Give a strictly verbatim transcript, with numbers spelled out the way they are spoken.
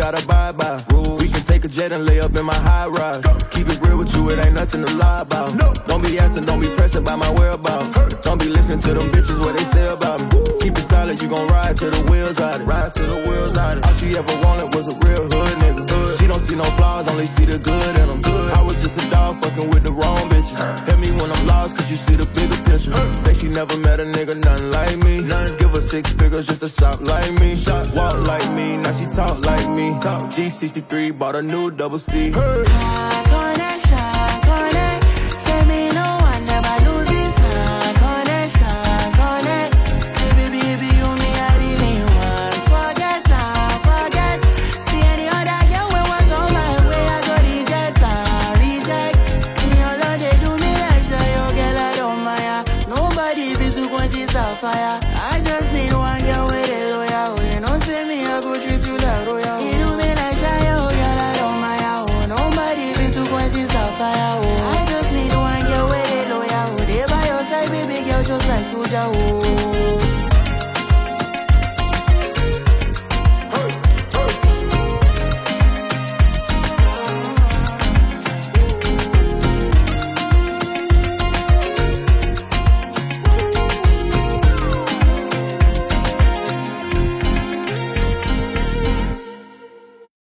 gotta abide by. Rules. We can take a jet and lay up in my high rise. Go. Keep it real with you, it ain't nothing to lie about. No. Don't be asking, don't be pressing by my whereabouts. Hurt. Don't be listening to them bitches, what they say about me. Woo. Keep it solid, you gon' ride till the wheels out it. Ride till the wheels out it. All she ever wanted was a real hood nigga. Hood. She don't see no flaws, only see the good in them. Good. I was just a dog fucking with the wrong bitches. Hurt. Hit me when I'm lost, cause you see the bigger picture. Hurt. Say she never met a nigga, nothing like me. None. Give her six figures just to shop like me. Shop, walk like me, now she talk like me. Talk. G sixty-three, bought a new double C. Hey. Fire. I just need one girl with a lawyer. Oh, you know, say me, I go treat you like royal. You do me like shy, oh, girl, I don't mind. Oh, nobody been too quite is a fire. Oh, I just need one girl with a lawyer. Oh, they by your side, baby girl, just like soldier. Oh.